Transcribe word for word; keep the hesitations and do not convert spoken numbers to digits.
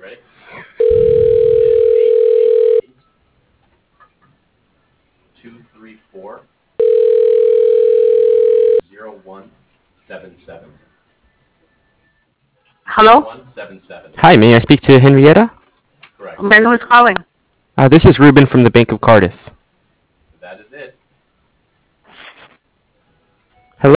Ready? Two three four zero one seven seven. Hello? One seven seven. Hi, may I speak to Henrietta? Correct. Ben, who's calling? Uh, this is Ruben from the Bank of Cardiff.